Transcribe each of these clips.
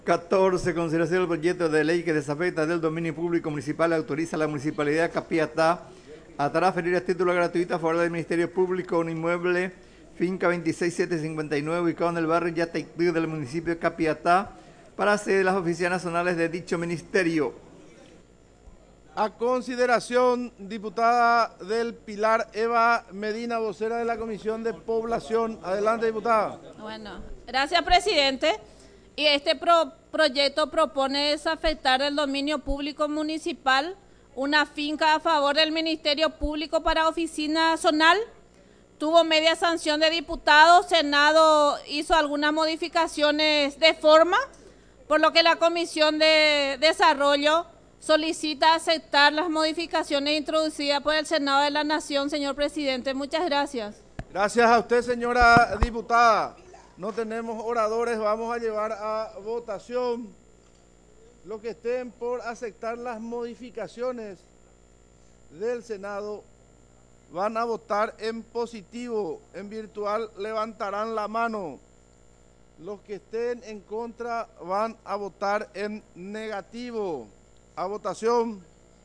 14. Consideración del proyecto de ley que desafecta del dominio público municipal y autoriza a la Municipalidad de Capiatá a transferir a título gratuito a favor del Ministerio Público un inmueble finca 26759 ubicado en el barrio Yateictú del municipio de Capiatá para sede de las oficinas nacionales de dicho ministerio. A consideración, diputada del Pilar Eva Medina, vocera de la Comisión de Población. Adelante, diputada. Bueno, gracias, presidente. Y este proyecto propone desafectar del dominio público municipal una finca a favor del Ministerio Público para oficina zonal. Tuvo media sanción de diputados, Senado hizo algunas modificaciones de forma, por lo que la Comisión de Desarrollo solicita aceptar las modificaciones introducidas por el Senado de la Nación, señor presidente. Muchas gracias. Gracias a usted, señora diputada. No tenemos oradores, vamos a llevar a votación. Los que estén por aceptar las modificaciones del Senado van a votar en positivo. En virtual levantarán la mano. Los que estén en contra van a votar en negativo. A votación.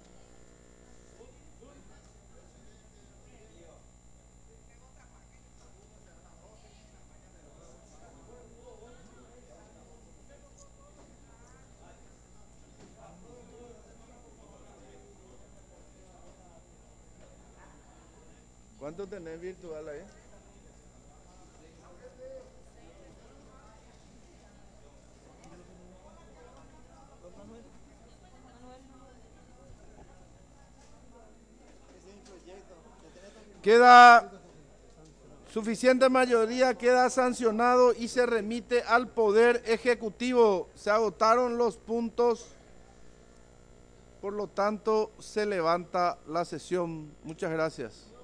¿Cuánto tenés virtual ahí? Queda suficiente mayoría, queda sancionado y se remite al Poder Ejecutivo. Se agotaron los puntos, por lo tanto se levanta la sesión. Muchas gracias.